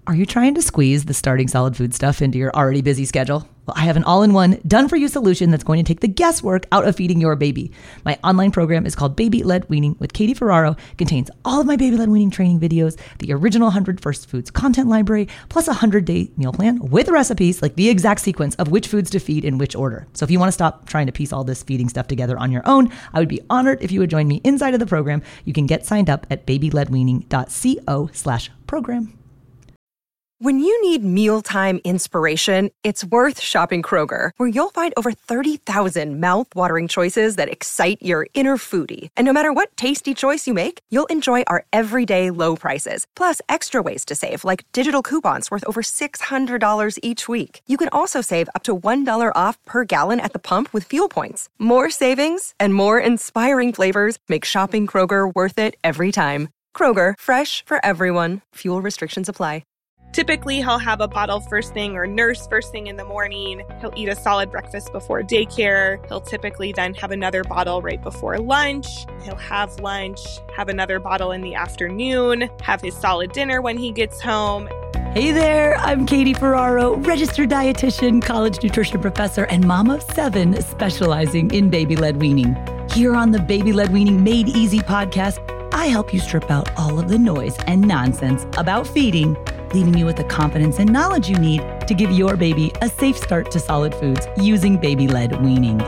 Are you trying to squeeze the starting solid food stuff into your already busy schedule? Well, I have an all-in-one, done-for-you solution that's going to take the guesswork out of feeding your baby. My online program is called Baby Led Weaning with Katie Ferraro. It contains all of my baby led weaning training videos, the original 100 First Foods content library, plus a 100-day meal plan with recipes, like the exact sequence of which foods to feed in which order. So if you want to stop trying to piece all this feeding stuff together on your own, I would be honored if you would join me inside of the program. You can get signed up at babyledweaning.co/program. When you need mealtime inspiration, it's worth shopping Kroger, where you'll find over 30,000 mouth-watering choices that excite your inner foodie. And no matter what tasty choice you make, you'll enjoy our everyday low prices, plus extra ways to save, like digital coupons worth over $600 each week. You can also save up to $1 off per gallon at the pump with fuel points. More savings and more inspiring flavors make shopping Kroger worth it every time. Kroger, fresh for everyone. Fuel restrictions apply. Typically, he'll have a bottle first thing or nurse first thing in the morning. He'll eat a solid breakfast before daycare. He'll typically then have another bottle right before lunch. He'll have lunch, have another bottle in the afternoon, have his solid dinner when he gets home. Hey there, I'm Katie Ferraro, registered dietitian, college nutrition professor, and mom of 7 specializing in baby-led weaning. Here on the Baby-Led Weaning Made Easy podcast, I help you strip out all of the noise and nonsense about feeding, leaving you with the confidence and knowledge you need to give your baby a safe start to solid foods using baby-led weaning.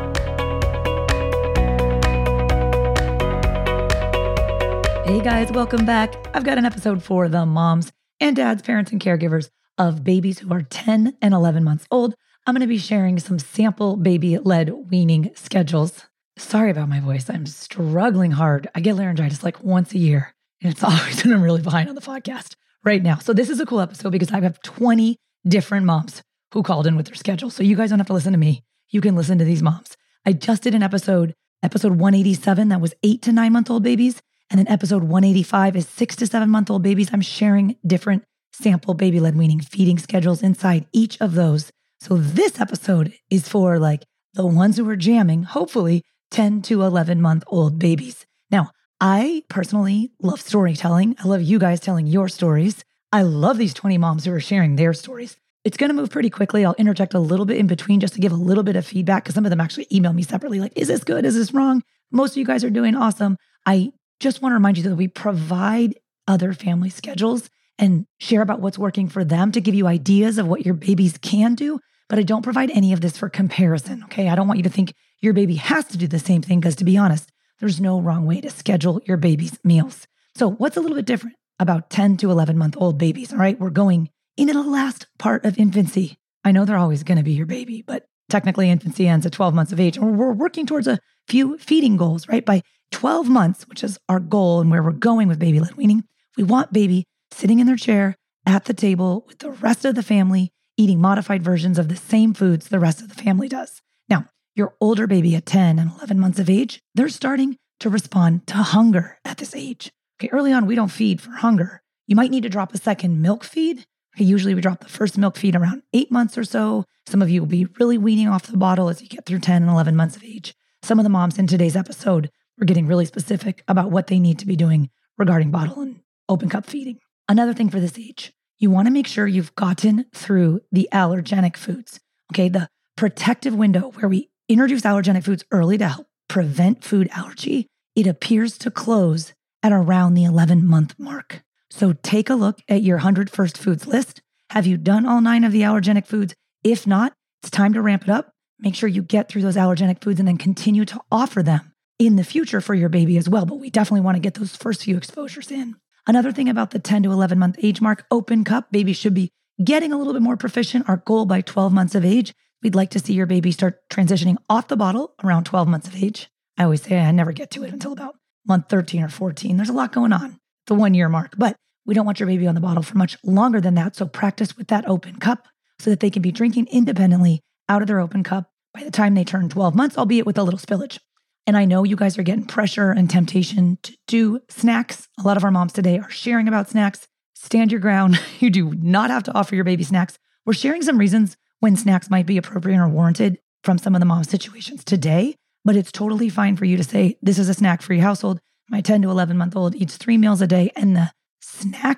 Hey guys, welcome back. I've got an episode for the moms and dads, parents, and caregivers of babies who are 10 and 11 months old. I'm going to be sharing some sample baby-led weaning schedules. Sorry about my voice. I'm struggling hard. I get laryngitis like once a year, and it's always when I'm really behind on the podcast right now. So this is a cool episode because I have 20 different moms who called in with their schedule. So you guys don't have to listen to me. You can listen to these moms. I just did an episode 187, that was 8 to 9 month old babies. And then episode 185 is 6 to 7 month old babies. I'm sharing different sample baby-led weaning feeding schedules inside each of those. So this episode is for like the ones who are jamming, hopefully 10 to 11 month old babies. Now, I personally love storytelling. I love you guys telling your stories. I love these 20 moms who are sharing their stories. It's going to move pretty quickly. I'll interject a little bit in between just to give a little bit of feedback because some of them actually email me separately like, is this good? Is this wrong? Most of you guys are doing awesome. I just want to remind you that we provide other family schedules and share about what's working for them to give you ideas of what your babies can do. But I don't provide any of this for comparison, okay? I don't want you to think your baby has to do the same thing because to be honest, there's no wrong way to schedule your baby's meals. So what's a little bit different about 10 to 11 month old babies, all right? We're going into the last part of infancy. I know they're always going to be your baby, but technically infancy ends at 12 months of age. And we're working towards a few feeding goals, right? By 12 months, which is our goal and where we're going with baby-led weaning, we want baby sitting in their chair at the table with the rest of the family, eating modified versions of the same foods the rest of the family does. Now, your older baby at 10 and 11 months of age, they're starting to respond to hunger at this age. Okay, early on, we don't feed for hunger. You might need to drop a second milk feed. Okay, usually we drop the first milk feed around 8 months or so. Some of you will be really weaning off the bottle as you get through 10 and 11 months of age. Some of the moms in today's episode, we're getting really specific about what they need to be doing regarding bottle and open cup feeding. Another thing for this age, you want to make sure you've gotten through the allergenic foods. Okay, the protective window where we introduce allergenic foods early to help prevent food allergy, it appears to close at around the 11-month mark. So take a look at your 100 First Foods list. Have you done all 9 of the allergenic foods? If not, it's time to ramp it up. Make sure you get through those allergenic foods and then continue to offer them in the future for your baby as well. But we definitely want to get those first few exposures in. Another thing about the 10 to 11 month age mark, open cup, babies should be getting a little bit more proficient. Our goal by 12 months of age, we'd like to see your baby start transitioning off the bottle around 12 months of age. I always say I never get to it until about month 13 or 14. There's a lot going on, the 1 year mark, but we don't want your baby on the bottle for much longer than that. So practice with that open cup so that they can be drinking independently out of their open cup by the time they turn 12 months, albeit with a little spillage. And I know you guys are getting pressure and temptation to do snacks. A lot of our moms today are sharing about snacks. Stand your ground. You do not have to offer your baby snacks. We're sharing some reasons when snacks might be appropriate or warranted from some of the mom situations today, but it's totally fine for you to say, this is a snack-free household. My 10 to 11 month old eats 3 meals a day and the snacks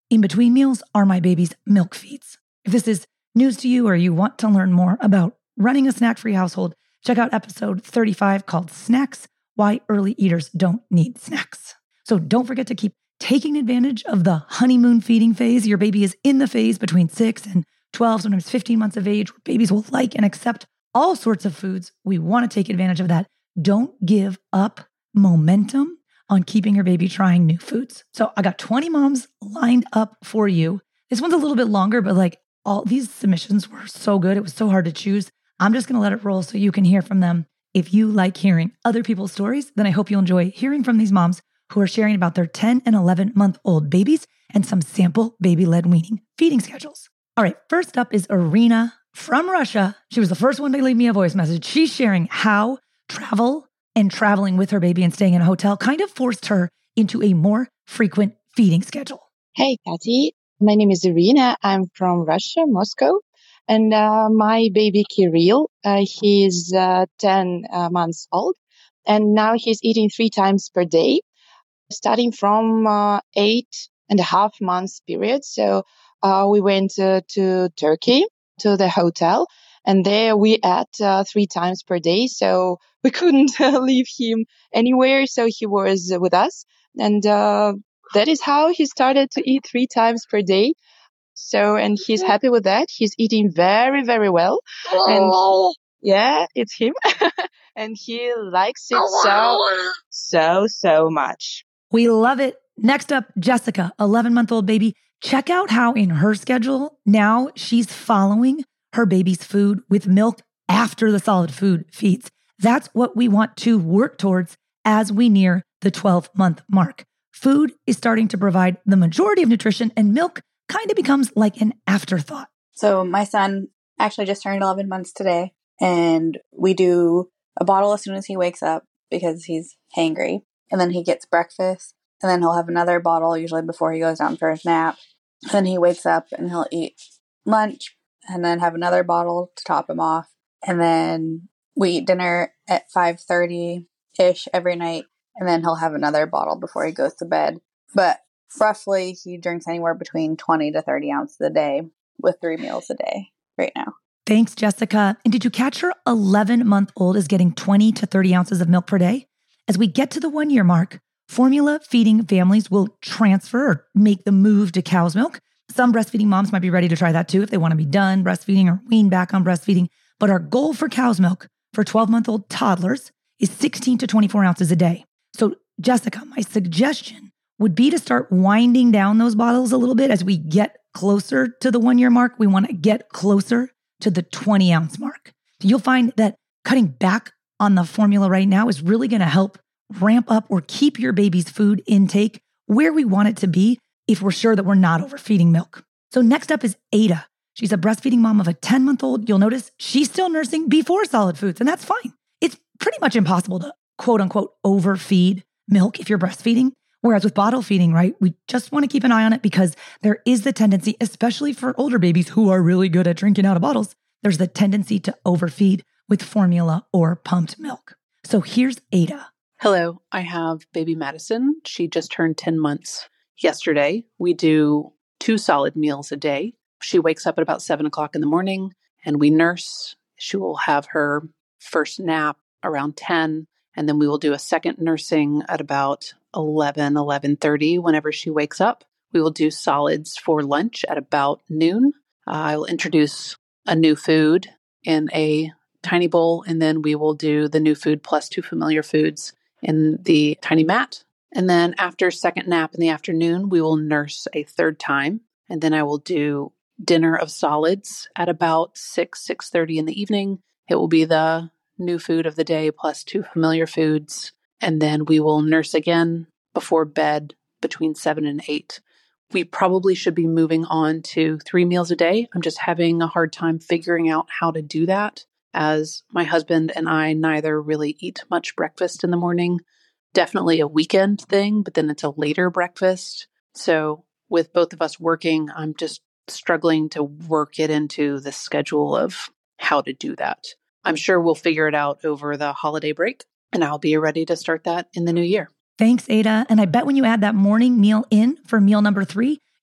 in between meals are my baby's milk feeds. If this is news to you or you want to learn more about running a snack-free household, check out episode 35 called Snacks, Why Early Eaters Don't Need Snacks. So don't forget to keep taking advantage of the honeymoon feeding phase. Your baby is in the phase between 6 and 12, sometimes 15 months of age, where babies will like and accept all sorts of foods. We want to take advantage of that. Don't give up momentum on keeping your baby trying new foods. So I got 20 moms lined up for you. This one's a little bit longer, but like all these submissions were so good. It was so hard to choose. I'm just going to let it roll so you can hear from them. If you like hearing other people's stories, then I hope you'll enjoy hearing from these moms who are sharing about their 10 and 11-month-old babies and some sample baby-led weaning feeding schedules. All right, first up is Irina from Russia. She was the first one to leave me a voice message. She's sharing how traveling with her baby and staying in a hotel kind of forced her into a more frequent feeding schedule. Hey, Kathy. My name is Irina. I'm from Russia, Moscow. And my baby Kirill, he's 10 months old. And now he's eating 3 times per day, starting from 8.5 months period. So we went to Turkey, to the hotel. And there we ate 3 times per day. So we couldn't leave him anywhere. So he was with us. And that is how he started to eat 3 times per day. So, and he's happy with that. He's eating very, very well. And yeah, it's him. And he likes it so much. We love it. Next up, Jessica, 11-month-old baby. Check out how in her schedule, now she's following her baby's food with milk after the solid food feeds. That's what we want to work towards as we near the 12-month mark. Food is starting to provide the majority of nutrition, and milk kind of becomes like an afterthought. So my son actually just turned 11 months today, and we do a bottle as soon as he wakes up because he's hangry. And then he gets breakfast, and then he'll have another bottle usually before he goes down for his nap. And then he wakes up and he'll eat lunch and then have another bottle to top him off. And then we eat dinner at 5:30-ish every night, and then he'll have another bottle before he goes to bed. But roughly, he drinks anywhere between 20 to 30 ounces a day with 3 meals a day right now. Thanks, Jessica. And did you catch her 11-month-old is getting 20 to 30 ounces of milk per day? As we get to the 1-year mark, formula feeding families will transfer or make the move to cow's milk. Some breastfeeding moms might be ready to try that too if they want to be done breastfeeding or wean back on breastfeeding. But our goal for cow's milk for 12-month-old toddlers is 16 to 24 ounces a day. So, Jessica, my suggestion would be to start winding down those bottles a little bit as we get closer to the 1-year mark. We want to get closer to the 20-ounce mark. You'll find that cutting back on the formula right now is really going to help ramp up or keep your baby's food intake where we want it to be if we're sure that we're not overfeeding milk. So next up is Ada. She's a breastfeeding mom of a 10-month-old. You'll notice she's still nursing before solid foods, and that's fine. It's pretty much impossible to quote unquote overfeed milk if you're breastfeeding. Whereas with bottle feeding, right, we just want to keep an eye on it because there is the tendency, especially for older babies who are really good at drinking out of bottles, there's the tendency to overfeed with formula or pumped milk. So here's Ada. Hello, I have baby Madison. She just turned 10 months yesterday. We do 2 solid meals a day. She wakes up at about 7 o'clock in the morning and we nurse. She will have her first nap around 10, and then we will do a second nursing at about 11:30 whenever she wakes up. We will do solids for lunch at about noon. I will introduce a new food in a tiny bowl, and then we will do the new food plus 2 familiar foods in the tiny mat. And then after second nap in the afternoon, we will nurse a third time. And then I will do dinner of solids at about 6:30 in the evening. It will be the new food of the day plus 2 familiar foods. And then we will nurse again before bed between 7 and 8. We probably should be moving on to 3 meals a day. I'm just having a hard time figuring out how to do that, as my husband and I neither really eat much breakfast in the morning. Definitely a weekend thing, but then it's a later breakfast. So with both of us working, I'm just struggling to work it into the schedule of how to do that. I'm sure we'll figure it out over the holiday break, and I'll be ready to start that in the new year. Thanks, Ada. And I bet when you add that morning meal in for meal number 3,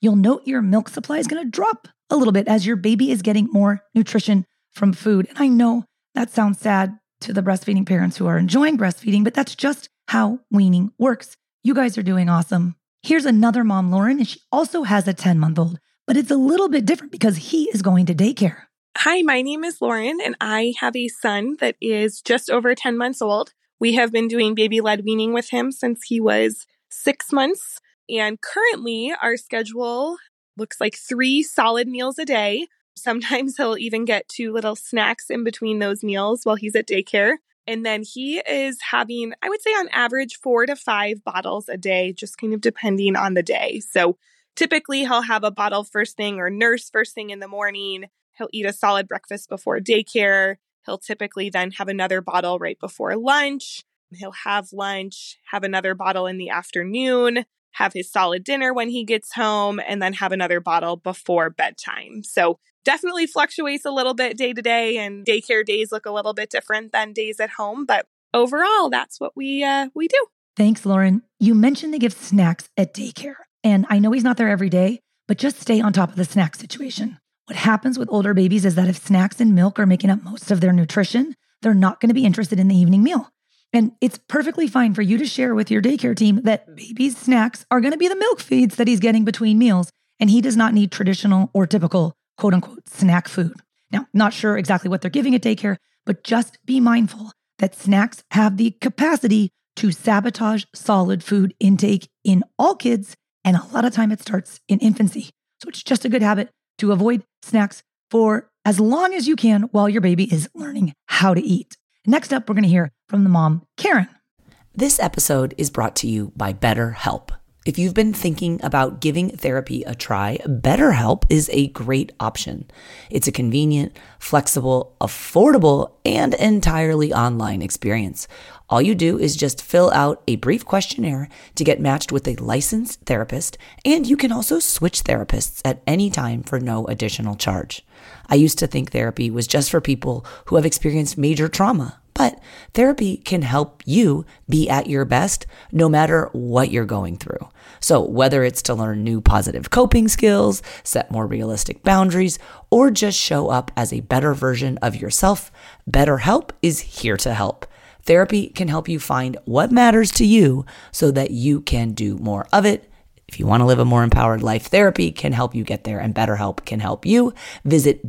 you'll note your milk supply is going to drop a little bit as your baby is getting more nutrition from food. And I know that sounds sad to the breastfeeding parents who are enjoying breastfeeding, but that's just how weaning works. You guys are doing awesome. Here's another mom, Lauren, and she also has a 10-month-old, but it's a little bit different because he is going to daycare. Hi, my name is Lauren, and I have a son that is just over 10 months old. We have been doing baby-led weaning with him since he was 6 months. And currently, our schedule looks like 3 solid meals a day. Sometimes he'll even get 2 little snacks in between those meals while he's at daycare. And then he is having, I would say on average, 4 to 5 bottles a day, just kind of depending on the day. So typically he'll have a bottle first thing or nurse first thing in the morning. He'll eat a solid breakfast before daycare. He'll typically then have another bottle right before lunch. He'll have lunch, have another bottle in the afternoon, have his solid dinner when he gets home, and then have another bottle before bedtime. So definitely fluctuates a little bit day to day, and daycare days look a little bit different than days at home. But overall, that's what we do. Thanks, Lauren. You mentioned they give snacks at daycare. And I know he's not there every day, but just stay on top of the snack situation. What happens with older babies is that if snacks and milk are making up most of their nutrition, they're not going to be interested in the evening meal. And it's perfectly fine for you to share with your daycare team that baby's snacks are going to be the milk feeds that he's getting between meals, and he does not need traditional or typical quote unquote snack food. Now, not sure exactly what they're giving at daycare, but just be mindful that snacks have the capacity to sabotage solid food intake in all kids, and a lot of time it starts in infancy. So it's just a good habit to avoid snacks for as long as you can while your baby is learning how to eat. Next up, we're going to hear from the mom, Karen. This episode is brought to you by BetterHelp. If you've been thinking about giving therapy a try, BetterHelp is a great option. It's a convenient, flexible, affordable, and entirely online experience. All you do is just fill out a brief questionnaire to get matched with a licensed therapist, and you can also switch therapists at any time for no additional charge. I used to think therapy was just for people who have experienced major trauma, but therapy can help you be at your best no matter what you're going through. So whether it's to learn new positive coping skills, set more realistic boundaries, or just show up as a better version of yourself, BetterHelp is here to help. Therapy can help you find what matters to you so that you can do more of it. If you want to live a more empowered life, therapy can help you get there, and BetterHelp can help you. Visit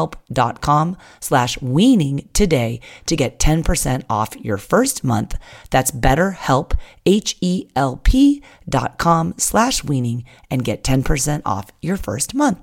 betterhelp.com/weaning today to get 10% off your first month. That's BetterHelp, HELP.com/weaning, and get 10% off your first month.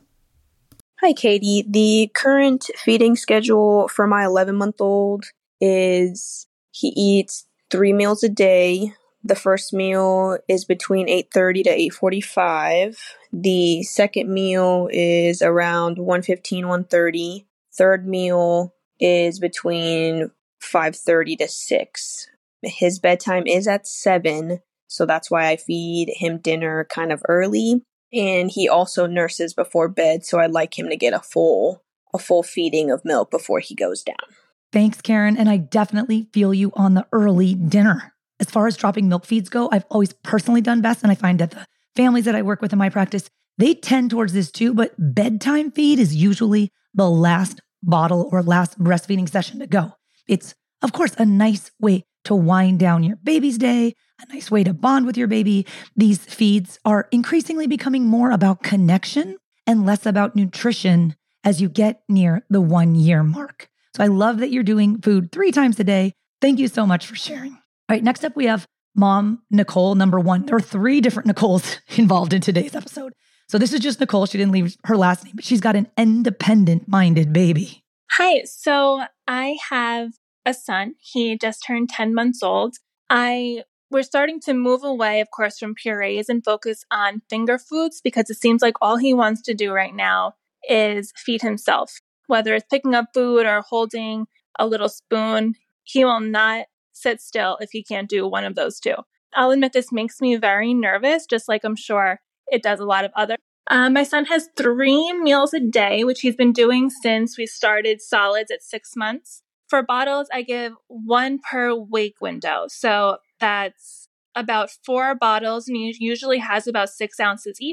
Hi, Katie. The current feeding schedule for my 11-month-old is he eats 3 meals a day. The first meal is between 8:30 to 8:45. The second meal is around 1:15, 1:30. Third meal is between 5:30 to 6. His bedtime is at 7, so that's why I feed him dinner kind of early. And he also nurses before bed, so I'd like him to get a full feeding of milk before he goes down. Thanks, Karen. And I definitely feel you on the early dinner. As far as dropping milk feeds go, I've always personally done best. And I find that the families that I work with in my practice, they tend towards this too. But bedtime feed is usually the last bottle or last breastfeeding session to go. It's, of course, a nice way to wind down your baby's day, a nice way to bond with your baby. These feeds are increasingly becoming more about connection and less about nutrition as you get near the 1-year mark. So I love that you're doing food 3 times a day. Thank you so much for sharing. All right, next up, we have Mom Nicole, number 1. There are 3 different Nicoles involved in today's episode. So this is just Nicole. She didn't leave her last name, but she's got an independent-minded baby. Hi, so I have a son. He just turned 10 months old. We're starting to move away, of course, from purees and focus on finger foods because it seems like all he wants to do right now is feed himself. Whether it's picking up food or holding a little spoon, he will not sit still if he can't do one of those 2. I'll admit this makes me very nervous, just like I'm sure it does a lot of other. My son has 3 meals a day, which he's been doing since we started solids at 6 months. For bottles, I give 1 per wake window. So that's about 4 bottles, and he usually has about 6 ounces each.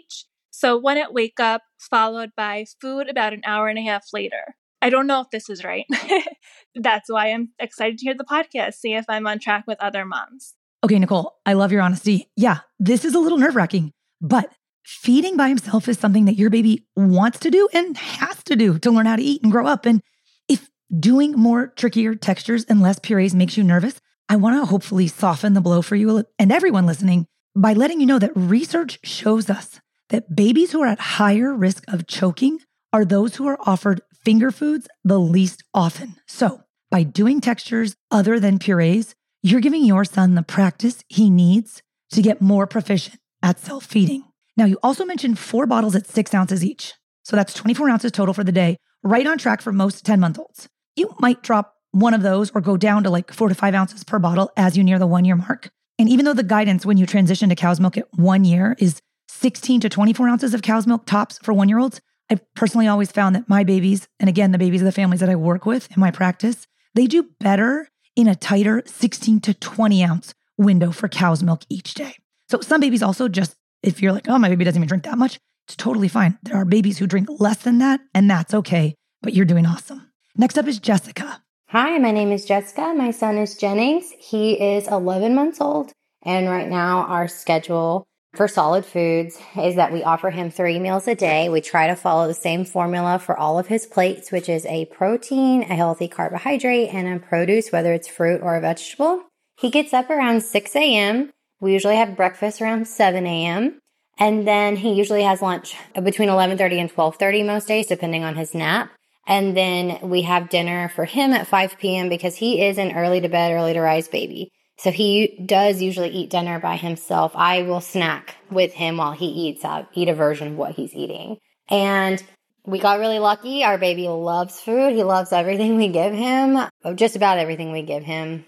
So 1 at wake up, followed by food about an hour and a half later. I don't know if this is right. That's why I'm excited to hear the podcast, see if I'm on track with other moms. Okay, Nicole, I love your honesty. Yeah, this is a little nerve-wracking, but feeding by himself is something that your baby wants to do and has to do to learn how to eat and grow up. And if doing more trickier textures and less purees makes you nervous, I want to hopefully soften the blow for you and everyone listening by letting you know that research shows us that babies who are at higher risk of choking are those who are offered finger foods the least often. So by doing textures other than purees, you're giving your son the practice he needs to get more proficient at self-feeding. Now, you also mentioned 4 bottles at 6 ounces each. So that's 24 ounces total for the day, right on track for most 10-month-olds. You might drop one of those or go down to like 4 to 5 ounces per bottle as you near the 1 year mark. And even though the guidance when you transition to cow's milk at 1 year is 16 to 24 ounces of cow's milk tops for 1-year-olds, I've personally always found that my babies, and again, the babies of the families that I work with in my practice, they do better in a tighter 16 to 20 ounce window for cow's milk each day. So some babies also just, if you're like, oh, my baby doesn't even drink that much, it's totally fine. There are babies who drink less than that, and that's okay, but you're doing awesome. Next up is Jessica. Hi, my name is Jessica. My son is Jennings. He is 11 months old. And right now our schedule for solid foods is that we offer him 3 meals a day. We try to follow the same formula for all of his plates, which is a protein, a healthy carbohydrate, and a produce, whether it's fruit or a vegetable. He gets up around 6 a.m. We usually have breakfast around 7 a.m. And then he usually has lunch between 11:30 and 12:30 most days, depending on his nap. And then we have dinner for him at 5 p.m. because he is an early to bed, early to rise baby. So he does usually eat dinner by himself. I will snack with him while he eats. I'll eat a version of what he's eating. And we got really lucky. Our baby loves food. He loves everything we give him, just about everything we give him.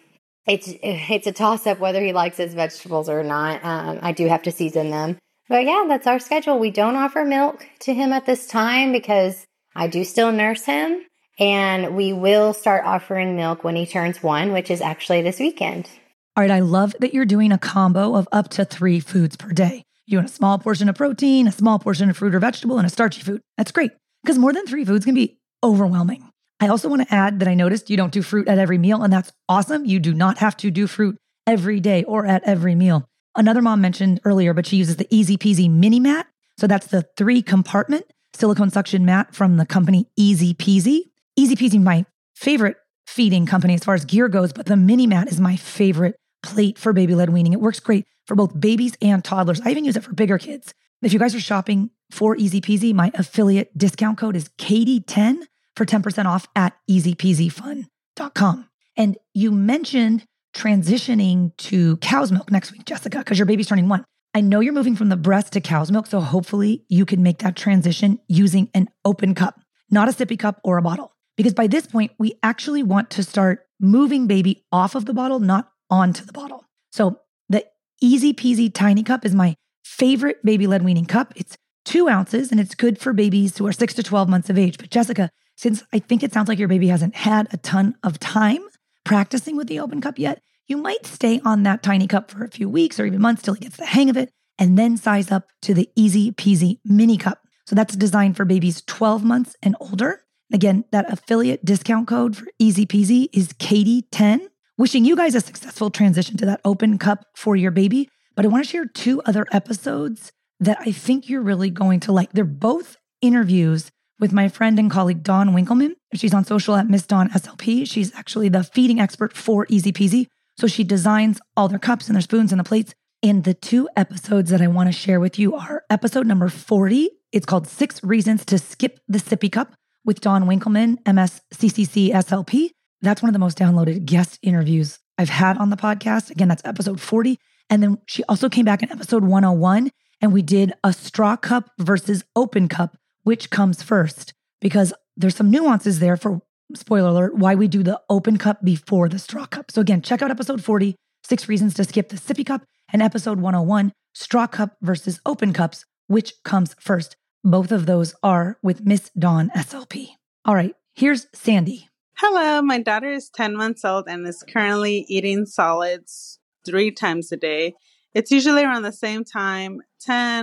It's a toss-up whether he likes his vegetables or not. I do have to season them. But yeah, that's our schedule. We don't offer milk to him at this time because I do still nurse him. And we will start offering milk when he turns 1, which is actually this weekend. All right, I love that you're doing a combo of up to 3 foods per day. You want a small portion of protein, a small portion of fruit or vegetable, and a starchy food. That's great, because more than 3 foods can be overwhelming. I also want to add that I noticed you don't do fruit at every meal, and that's awesome. You do not have to do fruit every day or at every meal. Another mom mentioned earlier, but she uses the Easy Peasy mini mat. So that's the 3-compartment silicone suction mat from the company Easy Peasy. Easy Peasy, my favorite feeding company as far as gear goes, but the mini mat is my favorite plate for baby-led weaning. It works great for both babies and toddlers. I even use it for bigger kids. If you guys are shopping for Easy Peasy, my affiliate discount code is Katie10 for 10% off at easypeasyfun.com. And you mentioned transitioning to cow's milk next week, Jessica, because your baby's turning 1. I know you're moving from the breast to cow's milk, so hopefully you can make that transition using an open cup, not a sippy cup or a bottle. Because by this point, we actually want to start moving baby off of the bottle, not onto the bottle. So the Easy Peasy Tiny Cup is my favorite baby-led weaning cup. It's 2 ounces, and it's good for babies who are 6 to 12 months of age. But Jessica, since I think it sounds like your baby hasn't had a ton of time practicing with the open cup yet, you might stay on that tiny cup for a few weeks or even months till he gets the hang of it, and then size up to the Easy Peasy mini cup. So that's designed for babies 12 months and older. Again, that affiliate discount code for Easy Peasy is Katie10. Wishing you guys a successful transition to that open cup for your baby. But I want to share 2 other episodes that I think you're really going to like. They're both interviews with my friend and colleague, Dawn Winkleman. She's on social at Miss Dawn SLP. She's actually the feeding expert for Easy Peasy. So she designs all their cups and their spoons and the plates. And the 2 episodes that I want to share with you are episode number 40. It's called 6 Reasons to Skip the Sippy Cup with Dawn Winkleman, MSCCC SLP. That's one of the most downloaded guest interviews I've had on the podcast. Again, that's episode 40. And then she also came back in episode 101, and we did a straw cup versus open cup, which comes first, because there's some nuances there for, spoiler alert, why we do the open cup before the straw cup. So again, check out episode 40, 6 Reasons to Skip the Sippy Cup, and episode 101, straw cup versus open cups, which comes first. Both of those are with Miss Dawn SLP. All right, here's Sandy. Hello, my daughter is 10 months old and is currently eating solids 3 times a day. It's usually around the same time, 10,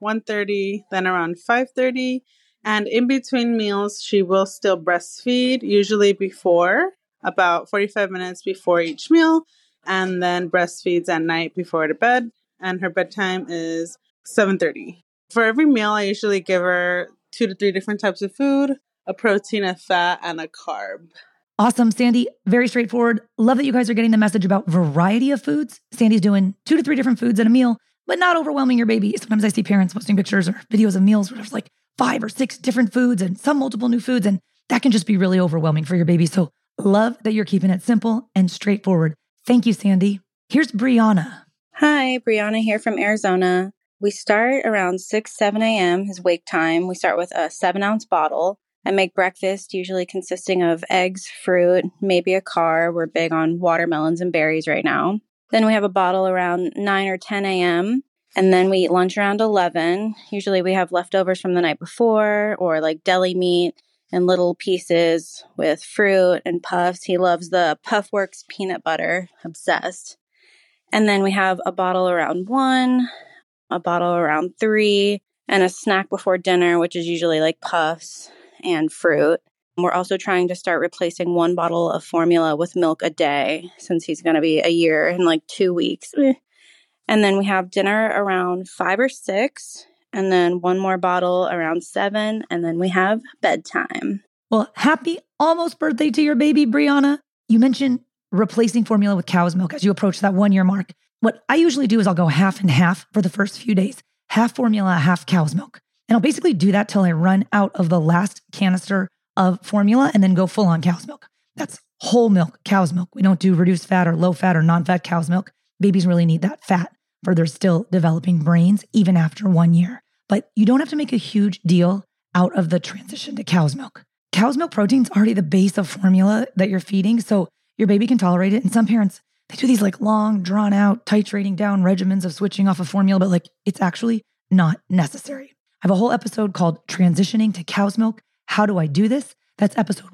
1:30, then around 5:30. And in between meals, she will still breastfeed, usually before, about 45 minutes before each meal, and then breastfeeds at night before to bed. And her bedtime is 7:30. For every meal, I usually give her 2 to 3 different types of food, a protein, a fat, and a carb. Awesome, Sandy. Very straightforward. Love that you guys are getting the message about variety of foods. Sandy's doing 2 to 3 different foods in a meal, but not overwhelming your baby. Sometimes I see parents posting pictures or videos of meals where there's like 5 or 6 different foods and some multiple new foods, and that can just be really overwhelming for your baby. So love that you're keeping it simple and straightforward. Thank you, Sandy. Here's Brianna. Hi, Brianna here from Arizona. We start around 6, 7 a.m. is wake time. We start with a 7-ounce bottle. I make breakfast, usually consisting of eggs, fruit, maybe a carb. We're big on watermelons and berries right now. Then we have a bottle around 9 or 10 a.m. And then we eat lunch around 11. Usually we have leftovers from the night before or like deli meat and little pieces with fruit and puffs. He loves the Puffworks peanut butter, obsessed. And then we have a bottle around 1, a bottle around 3, and a snack before dinner, which is usually like puffs and fruit. We're also trying to start replacing 1 bottle of formula with milk a day since he's going to be a year in like 2 weeks. And then we have dinner around 5 or 6, and then 1 more bottle around 7, and then we have bedtime. Well, happy almost birthday to your baby, Brianna. You mentioned replacing formula with cow's milk as you approach that 1-year mark. What I usually do is I'll go half and half for the first few days, half formula, half cow's milk. And I'll basically do that till I run out of the last canister of formula and then go full on cow's milk. That's whole milk, cow's milk. We don't do reduced fat or low fat or non-fat cow's milk. Babies really need that fat for their still developing brains, even after 1 year. But you don't have to make a huge deal out of the transition to cow's milk. Cow's milk protein's already the base of formula that you're feeding, so your baby can tolerate it. And some parents, they do these like long, drawn out, titrating down regimens of switching off of formula, but like it's actually not necessary. I have a whole episode called Transitioning to Cow's Milk. How do I do this? That's episode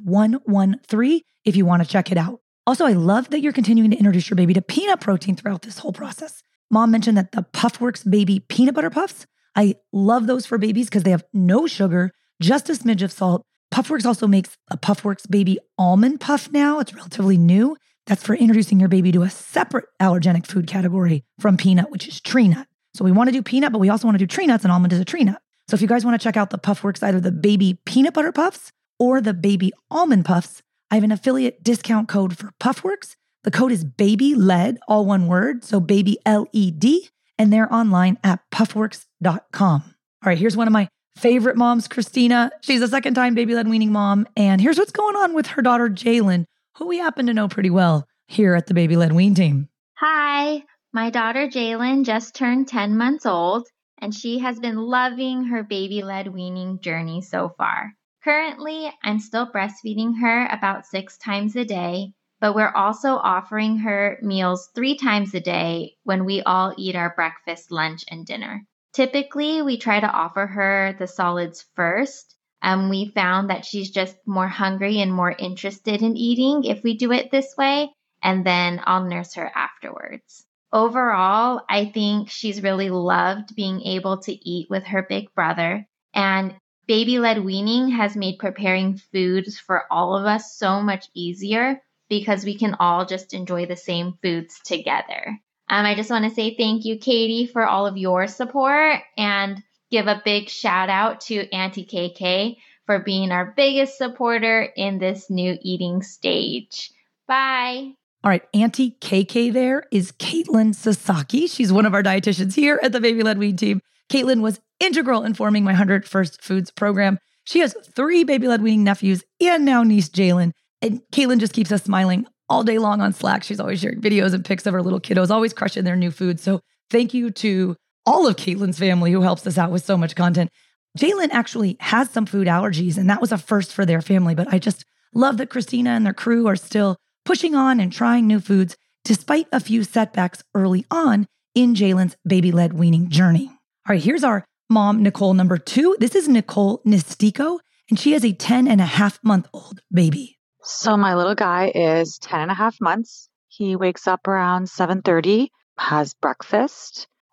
113 if you want to check it out. Also, I love that you're continuing to introduce your baby to peanut protein throughout this whole process. Mom mentioned that the Puffworks baby peanut butter puffs, I love those for babies because they have no sugar, just a smidge of salt. Puffworks also makes a Puffworks baby almond puff now. It's relatively new. That's for introducing your baby to a separate allergenic food category from peanut, which is tree nut. So we want to do peanut, but we also want to do tree nuts, and almond is a tree nut. So if you guys want to check out the Puffworks, either the baby peanut butter puffs or the baby almond puffs, I have an affiliate discount code for Puffworks. The code is BABYLED, all one word, so baby LED, and they're online at puffworks.com. All right, here's one of my favorite moms, Christina. She's a second-time baby-led weaning mom, and here's what's going on with her daughter, Jalen, who we happen to know pretty well here at the Baby-Led Wean team. Hi, my daughter, Jalen, just turned 10 months old, and she has been loving her baby-led weaning journey so far. Currently, I'm still breastfeeding her about 6 times a day, but we're also offering her meals 3 times a day when we all eat our breakfast, lunch, and dinner. Typically, we try to offer her the solids first. We found that she's just more hungry and more interested in eating if we do it this way, and then I'll nurse her afterwards. Overall, I think she's really loved being able to eat with her big brother, and baby-led weaning has made preparing foods for all of us so much easier because we can all just enjoy the same foods together. I just want to say thank you, Katie, for all of your support, and give a big shout out to Auntie KK for being our biggest supporter in this new eating stage. Bye. All right, Auntie KK there is Caitlin Sasaki. She's one of our dietitians here at the Baby-Led Wean team. Caitlin was integral in forming my 100 First Foods program. She has 3 baby-led weaning nephews and now niece Jalen. And Caitlin just keeps us smiling all day long on Slack. She's always sharing videos and pics of her little kiddos, always crushing their new food. So thank you to all of Caitlin's family who helps us out with so much content. Jalen actually has some food allergies, and that was a first for their family. But I just love that Christina and their crew are still pushing on and trying new foods despite a few setbacks early on in Jalen's baby-led weaning journey. All right, here's our mom, Nicole, number 2. This is Nicole Nistico, and she has a 10.5-month-old baby. So my little guy is 10.5 months. He wakes up around 7:30, has breakfast.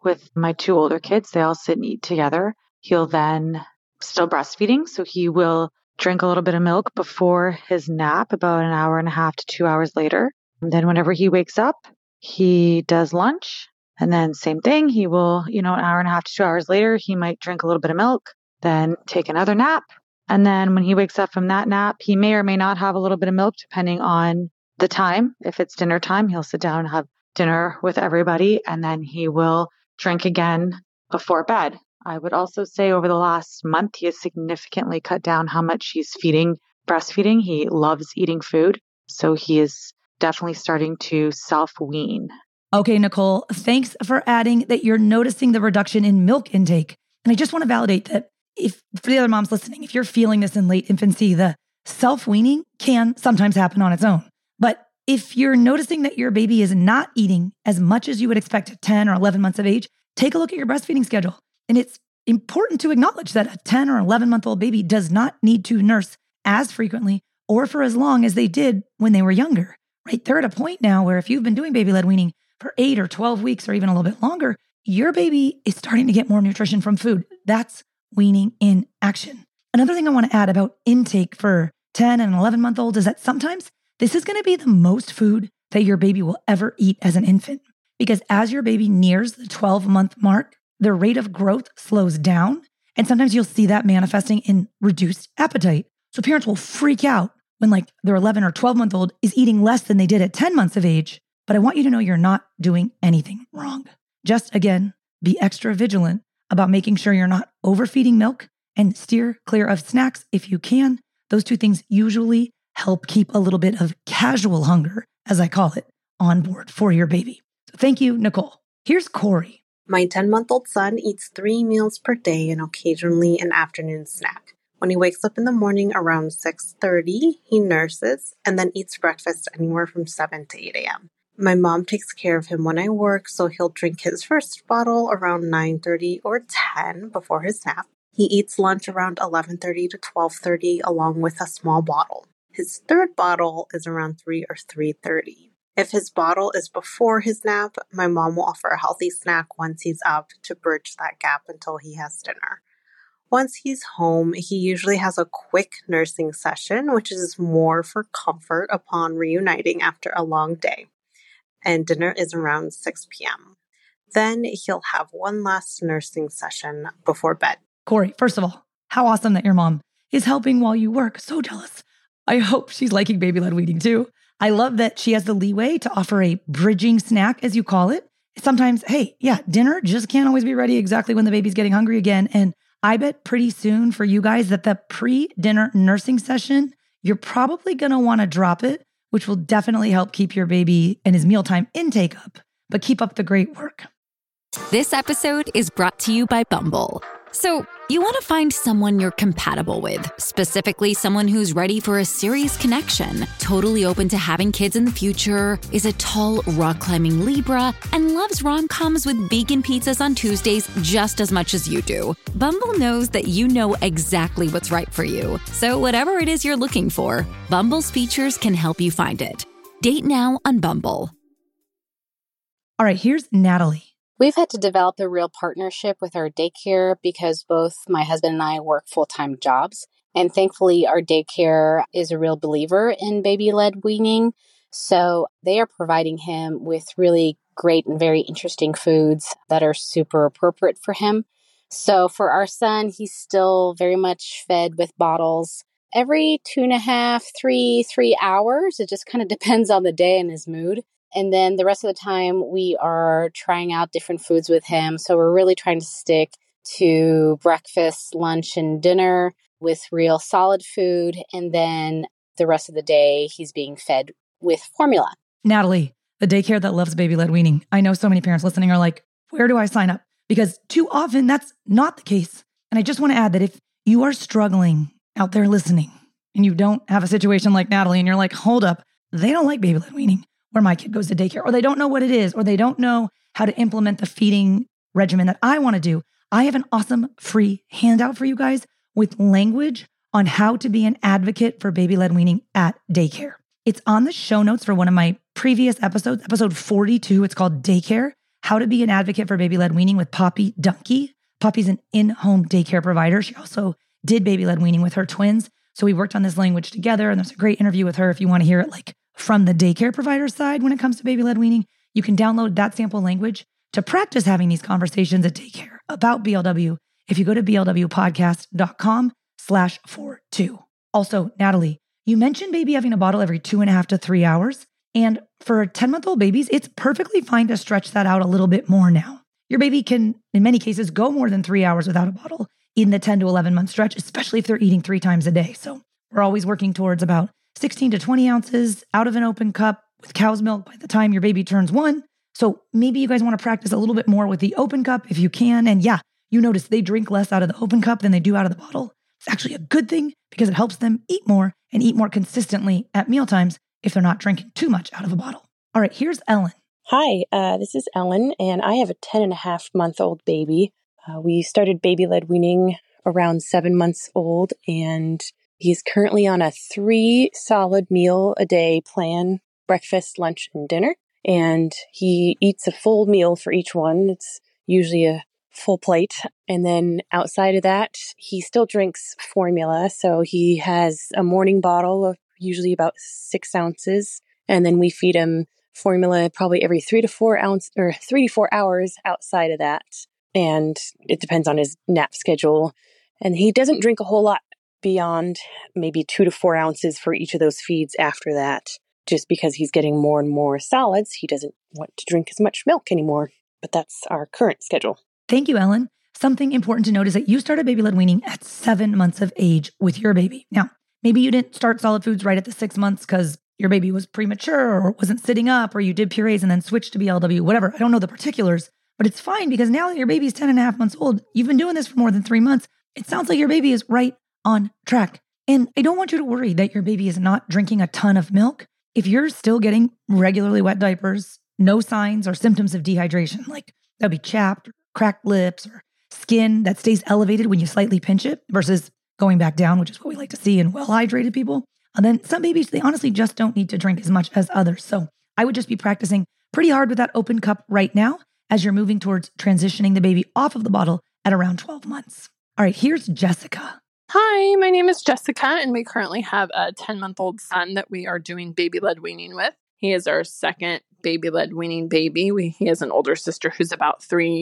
with my two older kids. They all sit and eat together. He'll then still breastfeeding. So he will drink a little bit of milk before his nap, about an hour and a half to 2 hours later. And then whenever he wakes up, he does lunch. And then same thing, he will, an hour and a half to 2 hours later, he might drink a little bit of milk, then take another nap. And then when he wakes up from that nap, he may or may not have a little bit of milk depending on the time. If it's dinner time, he'll sit down and have dinner with everybody, and then he will drink again before bed. I would also say over the last month, he has significantly cut down how much he's breastfeeding. He loves eating food. So he is definitely starting to self-wean. Okay, Nicole, thanks for adding that you're noticing the reduction in milk intake. And I just want to validate that for the other moms listening, if you're feeling this in late infancy, the self-weaning can sometimes happen on its own. But if you're noticing that your baby is not eating as much as you would expect at 10 or 11 months of age, take a look at your breastfeeding schedule. And it's important to acknowledge that a 10 or 11-month-old baby does not need to nurse as frequently or for as long as they did when they were younger, right? They're at a point now where if you've been doing baby-led weaning for 8 or 12 weeks or even a little bit longer, your baby is starting to get more nutrition from food. That's weaning in action. Another thing I want to add about intake for 10 and 11-month-olds is that sometimes this is going to be the most food that your baby will ever eat as an infant. Because as your baby nears the 12-month mark, their rate of growth slows down. And sometimes you'll see that manifesting in reduced appetite. So parents will freak out when their 11 or 12-month-old is eating less than they did at 10 months of age. But I want you to know you're not doing anything wrong. Just, again, be extra vigilant about making sure you're not overfeeding milk and steer clear of snacks if you can. Those two things usually help keep a little bit of casual hunger, as I call it, on board for your baby. So thank you, Nicole. Here's Corey. My 10-month-old son eats 3 meals per day and occasionally an afternoon snack. When he wakes up in the morning around 6:30, he nurses and then eats breakfast anywhere from 7 to 8 a.m. My mom takes care of him when I work, so he'll drink his first bottle around 9:30 or 10 before his nap. He eats lunch around 11:30 to 12:30 along with a small bottle. His third bottle is around 3 or 3:30. If his bottle is before his nap, my mom will offer a healthy snack once he's up to bridge that gap until he has dinner. Once he's home, he usually has a quick nursing session, which is more for comfort upon reuniting after a long day. And dinner is around 6 p.m. Then he'll have one last nursing session before bed. Corey, first of all, how awesome that your mom is helping while you work. So jealous. I hope she's liking baby-led weaning too. I love that she has the leeway to offer a bridging snack, as you call it. Sometimes, dinner just can't always be ready exactly when the baby's getting hungry again. And I bet pretty soon for you guys that the pre-dinner nursing session, you're probably going to want to drop it, which will definitely help keep your baby and his mealtime intake up. But keep up the great work. This episode is brought to you by Bumble. So, you want to find someone you're compatible with, specifically someone who's ready for a serious connection, totally open to having kids in the future, is a tall, rock-climbing Libra, and loves rom-coms with vegan pizzas on Tuesdays just as much as you do. Bumble knows that you know exactly what's right for you. So whatever it is you're looking for, Bumble's features can help you find it. Date now on Bumble. All right, here's Natalie. We've had to develop a real partnership with our daycare because both my husband and I work full-time jobs. And thankfully, our daycare is a real believer in baby-led weaning. So they are providing him with really great and very interesting foods that are super appropriate for him. So for our son, he's still very much fed with bottles every 2.5, 3 hours. It just kind of depends on the day and his mood. And then the rest of the time, we are trying out different foods with him. So we're really trying to stick to breakfast, lunch, and dinner with real solid food. And then the rest of the day, he's being fed with formula. Natalie, the daycare that loves baby-led weaning. I know so many parents listening are like, where do I sign up? Because too often that's not the case. And I just want to add that if you are struggling out there listening and you don't have a situation like Natalie and you're like, hold up, they don't like baby-led weaning where my kid goes to daycare, or they don't know what it is, or they don't know how to implement the feeding regimen that I want to do, I have an awesome free handout for you guys with language on how to be an advocate for baby-led weaning at daycare. It's on the show notes for one of my previous episodes, episode 42. It's called Daycare, How to Be an Advocate for Baby-Led Weaning with Poppy Dunkey. Poppy's an in-home daycare provider. She also did baby-led weaning with her twins. So we worked on this language together, and there's a great interview with her if you want to hear it like from the daycare provider side when it comes to baby-led weaning. You can download that sample language to practice having these conversations at daycare about BLW if you go to blwpodcast.com/42. Also, Natalie, you mentioned baby having a bottle every 2.5 to 3 hours. And for 10-month-old babies, it's perfectly fine to stretch that out a little bit more now. Your baby can, in many cases, go more than 3 hours without a bottle in the 10 to 11-month stretch, especially if they're eating 3 times a day. So we're always working towards about 16 to 20 ounces out of an open cup with cow's milk by the time your baby turns 1. So maybe you guys want to practice a little bit more with the open cup if you can. And yeah, you notice they drink less out of the open cup than they do out of the bottle. It's actually a good thing because it helps them eat more and eat more consistently at mealtimes if they're not drinking too much out of a bottle. All right, here's Ellen. Hi, this is Ellen, and I have a 10.5-month-old baby. We started baby-led weaning around 7 months old, and he's currently on a 3 solid meal a day plan, breakfast, lunch, and dinner. And he eats a full meal for each one. It's usually a full plate. And then outside of that, he still drinks formula. So he has a morning bottle of usually about 6 ounces. And then we feed him formula probably every 3 to 4 hours outside of that. And it depends on his nap schedule. And he doesn't drink a whole lot beyond maybe 2 to 4 ounces for each of those feeds after that. Just because he's getting more and more solids, he doesn't want to drink as much milk anymore. But that's our current schedule. Thank you, Ellen. Something important to note is that you started baby-led weaning at 7 months of age with your baby. Now, maybe you didn't start solid foods right at the 6 months because your baby was premature or wasn't sitting up, or you did purees and then switched to BLW, whatever. I don't know the particulars, but it's fine because now that your baby is 10.5 months old, you've been doing this for more than 3 months. It sounds like your baby is right on track. And I don't want you to worry that your baby is not drinking a ton of milk. If you're still getting regularly wet diapers, no signs or symptoms of dehydration, like that'd be chapped, or cracked lips, or skin that stays elevated when you slightly pinch it versus going back down, which is what we like to see in well-hydrated people. And then some babies, they honestly just don't need to drink as much as others. So I would just be practicing pretty hard with that open cup right now as you're moving towards transitioning the baby off of the bottle at around 12 months. All right, here's Jessica. Hi, my name is Jessica, and we currently have a 10-month-old son that we are doing baby-led weaning with. He is our second baby-led weaning baby. He has an older sister who's about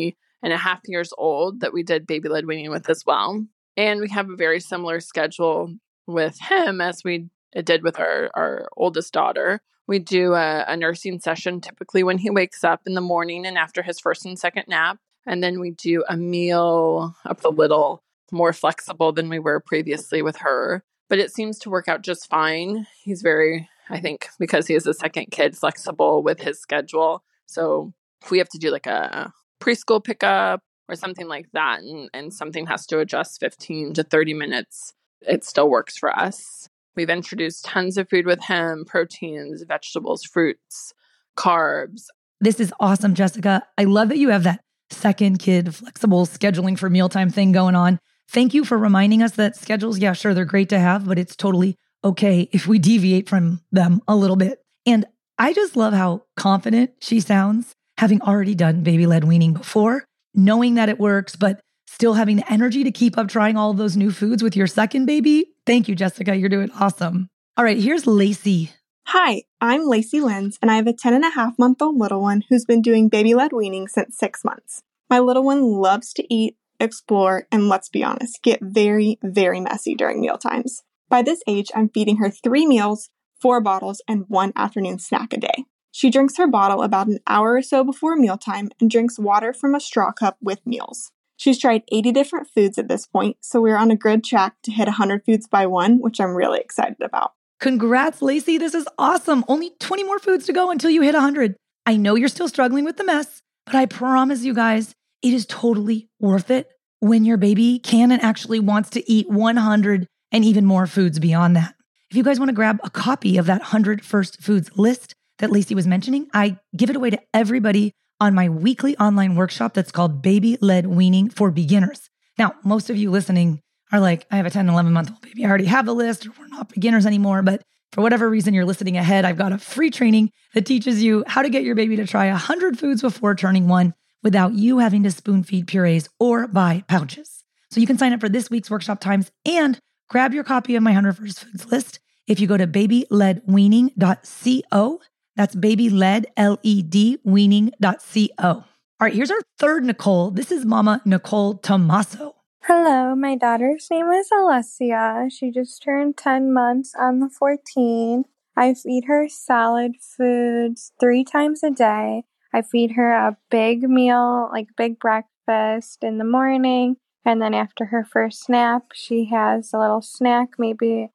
3.5 years old that we did baby-led weaning with as well. And we have a very similar schedule with him as we did with our oldest daughter. We do a nursing session typically when he wakes up in the morning and after his first and second nap. And then we do a meal up a little more flexible than we were previously with her. But it seems to work out just fine. He's very, I think, because he is a second kid, flexible with his schedule. So if we have to do like a preschool pickup or something like that, and something has to adjust 15 to 30 minutes, it still works for us. We've introduced tons of food with him, proteins, vegetables, fruits, carbs. This is awesome, Jessica. I love that you have that second kid flexible scheduling for mealtime thing going on. Thank you for reminding us that schedules, yeah, sure, they're great to have, but it's totally okay if we deviate from them a little bit. And I just love how confident she sounds, having already done baby-led weaning before, knowing that it works, but still having the energy to keep up trying all of those new foods with your second baby. Thank you, Jessica. You're doing awesome. All right, here's Lacey. Hi, I'm Lacey Lenz, and I have a 10.5-month-old little one who's been doing baby-led weaning since 6 months. My little one loves to eat, explore, and let's be honest, get very, very messy during meal times. By this age, I'm feeding her 3 meals, 4 bottles, and 1 afternoon snack a day. She drinks her bottle about an hour or so before mealtime and drinks water from a straw cup with meals. She's tried 80 different foods at this point, so we're on a good track to hit 100 foods by 1, which I'm really excited about. Congrats, Lacey. This is awesome. Only 20 more foods to go until you hit 100. I know you're still struggling with the mess, but I promise you guys, it is totally worth it when your baby can and actually wants to eat 100 and even more foods beyond that. If you guys want to grab a copy of that 100 First Foods list that Lacey was mentioning, I give it away to everybody on my weekly online workshop that's called Baby-Led Weaning for Beginners. Now, most of you listening are like, I have a 10, 11-month-old baby. I already have the list, or we're not beginners anymore. But for whatever reason you're listening ahead, I've got a free training that teaches you how to get your baby to try 100 foods before turning 1 without you having to spoon feed purees or buy pouches. So you can sign up for this week's workshop times and grab your copy of my 100 First Foods list if you go to babyledweaning.co. That's babyled, L-E-D, weaning.co. All right, here's our third Nicole. This is Mama Nicole Tomaso. Hello, my daughter's name is Alessia. She just turned 10 months on the 14th. I feed her solid foods 3 times a day. I feed her a big meal, like big breakfast in the morning. And then after her first nap, she has a little snack, maybe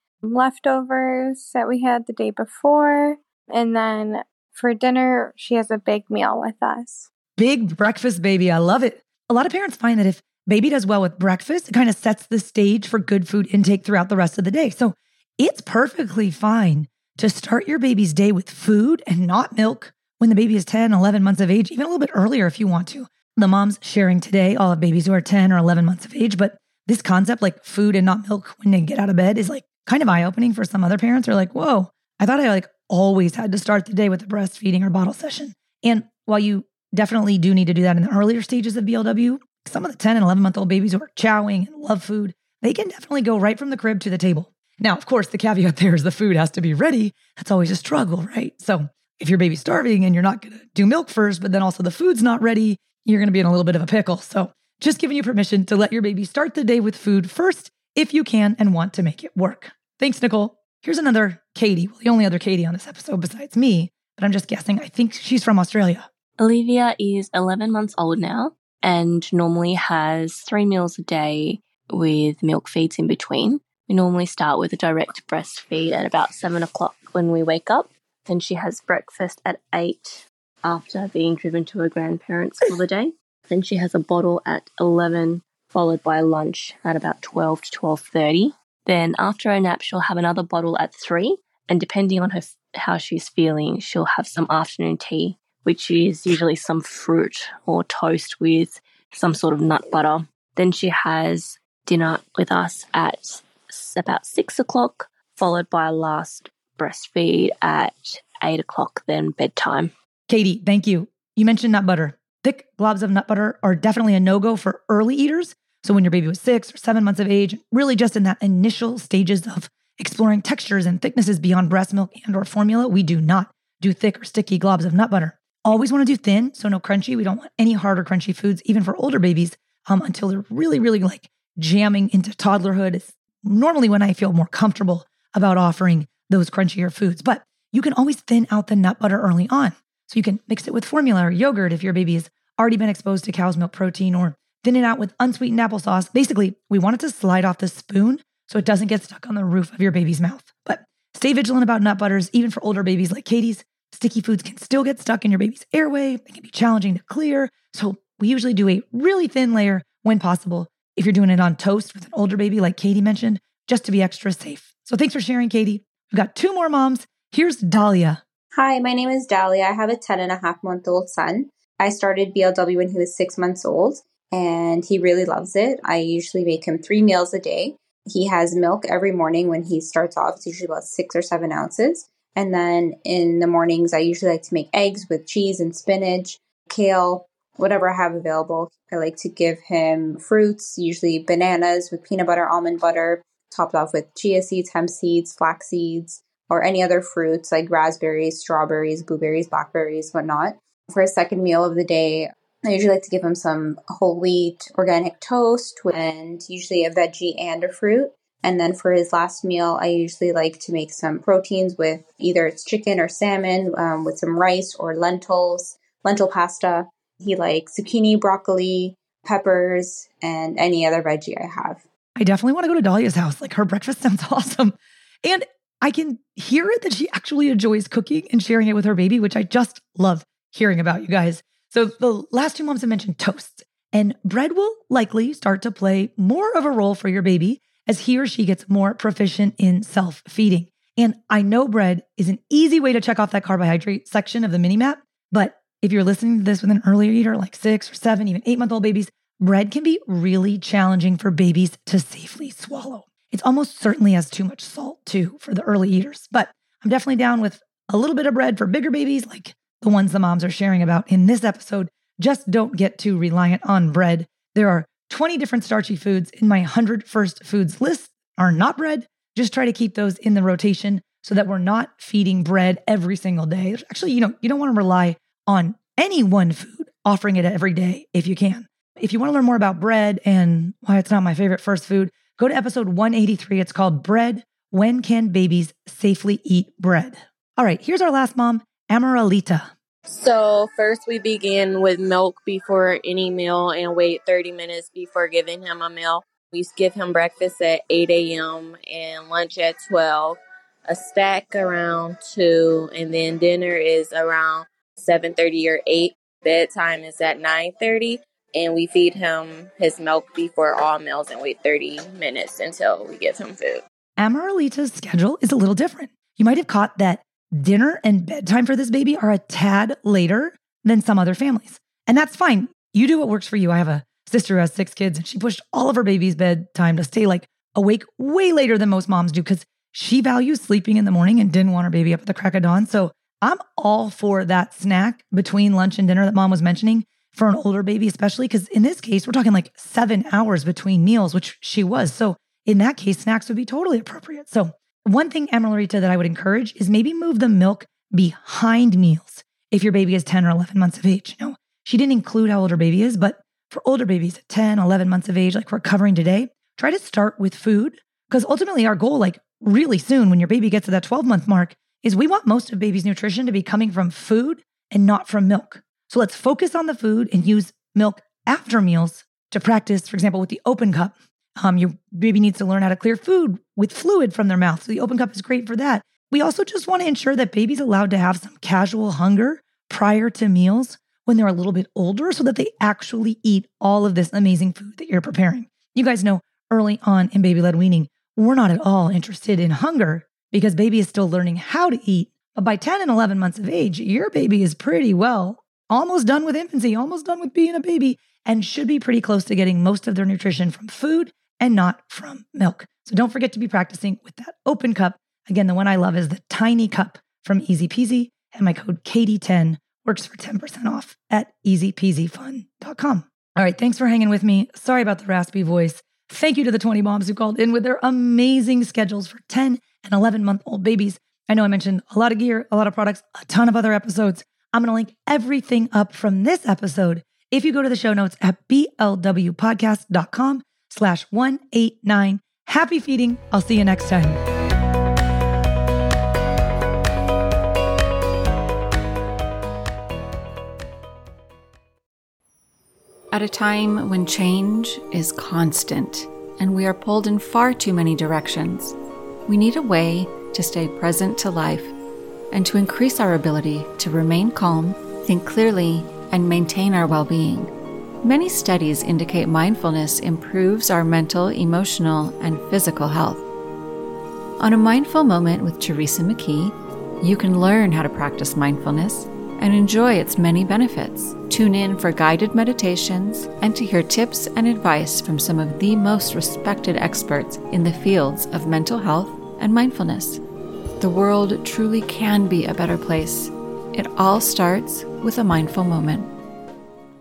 leftovers that we had the day before. And then for dinner, she has a big meal with us. Big breakfast baby. I love it. A lot of parents find that if baby does well with breakfast, it kind of sets the stage for good food intake throughout the rest of the day. So it's perfectly fine to start your baby's day with food and not milk when the baby is 10, 11 months of age, even a little bit earlier if you want to. The moms sharing today all have babies who are 10 or 11 months of age, but this concept like food and not milk when they get out of bed is like kind of eye-opening for some other parents. They're like, whoa, I thought I like always had to start the day with a breastfeeding or bottle session. And while you definitely do need to do that in the earlier stages of BLW, some of the 10 and 11-month-old babies who are chowing and love food, they can definitely go right from the crib to the table. Now, of course, the caveat there is the food has to be ready. That's always a struggle, right? So if your baby's starving and you're not going to do milk first, but then also the food's not ready, you're going to be in a little bit of a pickle. So just giving you permission to let your baby start the day with food first if you can and want to make it work. Thanks, Nicole. Here's another Katie. Well, the only other Katie on this episode besides me, but I'm just guessing. I think she's from Australia. Olivia is 11 months old now and normally has 3 meals a day with milk feeds in between. We normally start with a direct breastfeed at about 7 o'clock when we wake up. Then she has breakfast at 8 after being driven to her grandparents for the day. Then she has a bottle at 11, followed by lunch at about 12 to 12:30. Then after a nap, she'll have another bottle at 3. And depending on how she's feeling, she'll have some afternoon tea, which is usually some fruit or toast with some sort of nut butter. Then she has dinner with us at about 6 o'clock, followed by a last breastfeed at 8 o'clock, then bedtime. Katie, thank you. You mentioned nut butter. Thick globs of nut butter are definitely a no-go for early eaters. So when your baby was 6 or 7 months of age, really just in that initial stages of exploring textures and thicknesses beyond breast milk and or formula, we do not do thick or sticky globs of nut butter. Always want to do thin, so no crunchy. We don't want any hard or crunchy foods, even for older babies, until they're really, really like jamming into toddlerhood. It's normally when I feel more comfortable about offering those crunchier foods. But you can always thin out the nut butter early on. So you can mix it with formula or yogurt if your baby has already been exposed to cow's milk protein, or thin it out with unsweetened applesauce. Basically, we want it to slide off the spoon so it doesn't get stuck on the roof of your baby's mouth. But stay vigilant about nut butters, even for older babies like Katie's. Sticky foods can still get stuck in your baby's airway. They can be challenging to clear. So we usually do a really thin layer when possible if you're doing it on toast with an older baby like Katie mentioned, just to be extra safe. So thanks for sharing, Katie. We've got 2 more moms. Here's Dahlia. Hi, my name is Dahlia. I have a 10.5-month-old son. I started BLW when he was 6 months old, and he really loves it. I usually make him 3 meals a day. He has milk every morning when he starts off. It's usually about 6 or 7 ounces. And then in the mornings, I usually like to make eggs with cheese and spinach, kale, whatever I have available. I like to give him fruits, usually bananas with peanut butter, almond butter, topped off with chia seeds, hemp seeds, flax seeds, or any other fruits like raspberries, strawberries, blueberries, blackberries, whatnot. For a second meal of the day, I usually like to give him some whole wheat organic toast and usually a veggie and a fruit. And then for his last meal, I usually like to make some proteins with either it's chicken or salmon with some rice or lentils, lentil pasta. He likes zucchini, broccoli, peppers, and any other veggie I have. I definitely want to go to Dahlia's house. Like, her breakfast sounds awesome. And I can hear it that she actually enjoys cooking and sharing it with her baby, which I just love hearing about, you guys. So the last 2 moms have mentioned toast, and bread will likely start to play more of a role for your baby as he or she gets more proficient in self-feeding. And I know bread is an easy way to check off that carbohydrate section of the mini map, but if you're listening to this with an earlier eater, like 6 or 7, even 8-month-old babies, bread can be really challenging for babies to safely swallow. It's almost certainly has too much salt too for the early eaters, but I'm definitely down with a little bit of bread for bigger babies, like the ones the moms are sharing about in this episode. Just don't get too reliant on bread. There are 20 different starchy foods in my 100 first foods list are not bread. Just try to keep those in the rotation so that we're not feeding bread every single day. Actually, you don't want to rely on any one food, offering it every day if you can. If you want to learn more about bread and why it's not my favorite first food, go to episode 183. It's called Bread. When Can Babies Safely Eat Bread? All right, here's our last mom, Amaralita. So first we begin with milk before any meal and wait 30 minutes before giving him a meal. We give him breakfast at 8 a.m. and lunch at 12, a snack around 2, and then dinner is around 7:30 or 8. Bedtime is at 9:30, and we feed him his milk before all meals and wait 30 minutes until we give him food. Amaralita's schedule is a little different. You might have caught that dinner and bedtime for this baby are a tad later than some other families. And that's fine. You do what works for you. I have a sister who has 6 kids, and she pushed all of her baby's bedtime to stay awake way later than most moms do because she values sleeping in the morning and didn't want her baby up at the crack of dawn. So I'm all for that snack between lunch and dinner that mom was mentioning for an older baby, especially because in this case, we're talking 7 hours between meals, which she was. So in that case, snacks would be totally appropriate. So one thing, Amaralita, that I would encourage is maybe move the milk behind meals if your baby is 10 or 11 months of age. She didn't include how old her baby is, but for older babies at 10, 11 months of age, like we're covering today, try to start with food because ultimately our goal, really soon when your baby gets to that 12-month mark, is we want most of baby's nutrition to be coming from food and not from milk. So let's focus on the food and use milk after meals to practice, for example, with the open cup. Your baby needs to learn how to clear food with fluid from their mouth. So the open cup is great for that. We also just want to ensure that baby's allowed to have some casual hunger prior to meals when they're a little bit older so that they actually eat all of this amazing food that you're preparing. You guys know early on in baby-led weaning, we're not at all interested in hunger because baby is still learning how to eat. But by 10 and 11 months of age, your baby is pretty well almost done with infancy, almost done with being a baby, and should be pretty close to getting most of their nutrition from food and not from milk. So don't forget to be practicing with that open cup. Again, the one I love is the tiny cup from Easy Peasy, and my code Katie10 works for 10% off at easypeasyfun.com. All right, thanks for hanging with me. Sorry about the raspy voice. Thank you to the 20 moms who called in with their amazing schedules for 10 and 11-month-old babies. I know I mentioned a lot of gear, a lot of products, a ton of other episodes. I'm going to link everything up from this episode if you go to the show notes at blwpodcast.com/189. Happy feeding. I'll see you next time. At a time when change is constant and we are pulled in far too many directions, we need a way to stay present to life and to increase our ability to remain calm, think clearly, and maintain our well-being. Many studies indicate mindfulness improves our mental, emotional, and physical health. On A Mindful Moment with Teresa McKee, you can learn how to practice mindfulness and enjoy its many benefits. Tune in for guided meditations and to hear tips and advice from some of the most respected experts in the fields of mental health and mindfulness. The world truly can be a better place. It all starts with a mindful moment.